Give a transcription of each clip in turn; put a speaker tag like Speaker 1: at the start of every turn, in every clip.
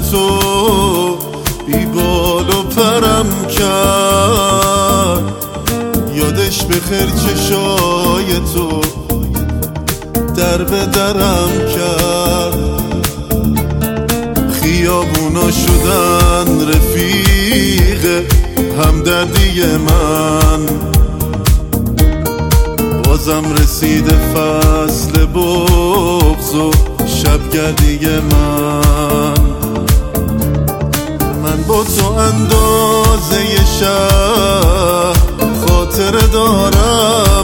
Speaker 1: تو بی بال و پرم کرد. یادش بخیر چشای تو در به درم کرد. خیابونا شدن رفیق همدردی من، بازم رسیده فصل بغض و شبگردی من با تو اندازه شهر خاطره دارم.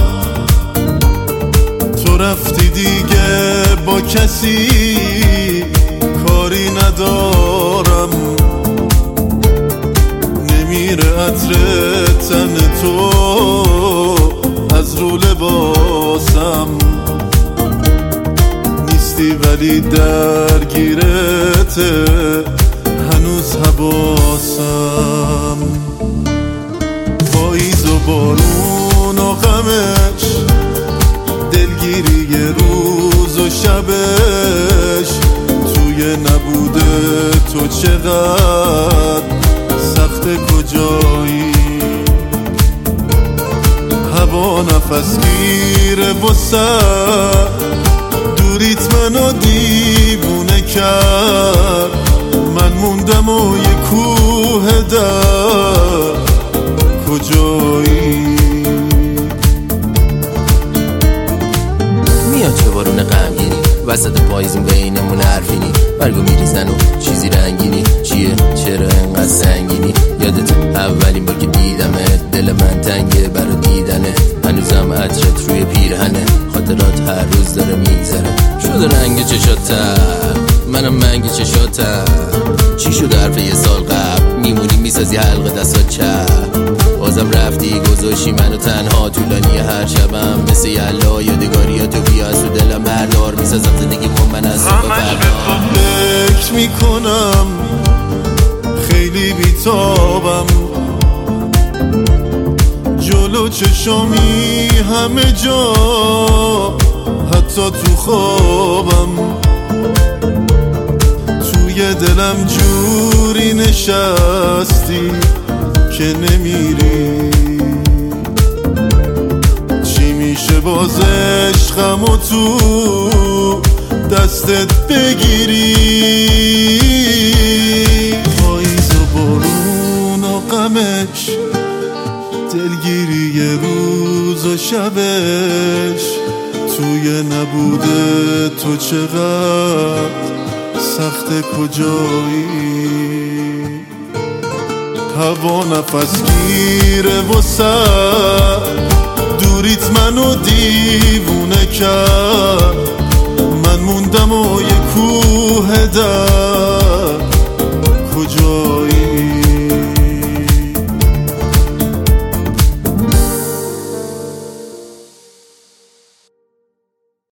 Speaker 1: تو رفتی دیگه با کسی کاری ندارم. نمیره عطر تن تو از رو لباسم، نیستی ولی درگیرته هنوز حواسم. پاییز و بارون و غمش، دلگیری روز و شبش، توی نبوده تو چقدر سخت کجایی. هوا نفس گیره و سر دوریت منو دیوونه کرد. من موندم و یه کوه در کجایی.
Speaker 2: میاد چه بارون غمگینی وسط پاییزون بینمون حرفینی، برگو میریزن و چیزی رنگینی. چیه چرا انقدر سنگینی؟ یادت اولین بار که دیدمت دل من تنگه برا دیدنه. هنوزم عطرت روی پیرهنه، خاطرات هر روز داره میگذره. شده رنگ چشاتم منم منگ چشاتم. چی شد حرف یه سال قبل میمونی میسازی حلقه دستات چپ. بازم رفتی گذاشی منو تنها، طولانی هر شبم مثل یلا یادگاریاتو بیا از رو دلم بردار. میسازم زندگی من از صبح فردا.
Speaker 1: فکر میکنم خیلی بیتابم، جلو چشامی همه جا حتی تو خوابم. توی دلم جوری نشستی که نمیری. چی میشه باز عشقم و تو دستت بگیری؟ پاییز و بارون و غمش، دلگیری روز و شبش، توی نبوده تو چقدر سخت کجایی. هوا نفس گیره و سر دوریت منو دیوونه کرد. من موندم و یه کوه در